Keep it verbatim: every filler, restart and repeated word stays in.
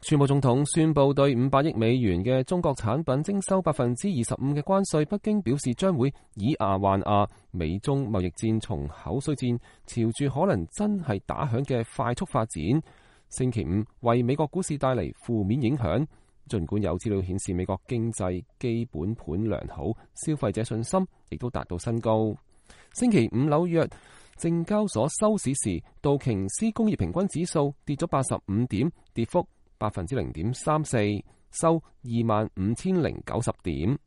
川普總統宣布對五百億美元嘅中國產品徵收百分之二十五嘅關稅，北京表示將會以牙還牙。美中貿易戰從口水戰朝住可能真係打響嘅快速發展，星期五為美國股市帶嚟負面影響。儘管有資料顯示美國經濟基本盤良好，消費者信心亦都達到新高。星期五紐約證交所收市時，道瓊斯工業平均指數跌咗八十五點，跌幅百分之零點三四，收二萬五千零九十點。